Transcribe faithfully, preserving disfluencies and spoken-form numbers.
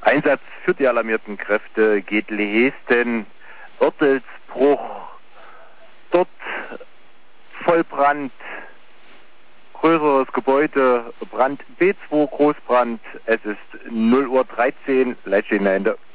Einsatz für die alarmierten Kräfte geht Lehesten, Oertelsbruch, dort Vollbrand, größeres Gebäude, Brand B zwei, Großbrand, es ist null Uhr dreizehn, Leitstehende Ende.